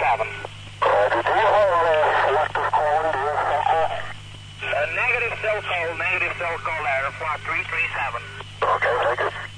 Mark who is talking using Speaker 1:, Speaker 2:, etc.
Speaker 1: Did you have selective calling? Do you have cell call?
Speaker 2: Negative cell call there, flight 337.
Speaker 1: Okay, thank you.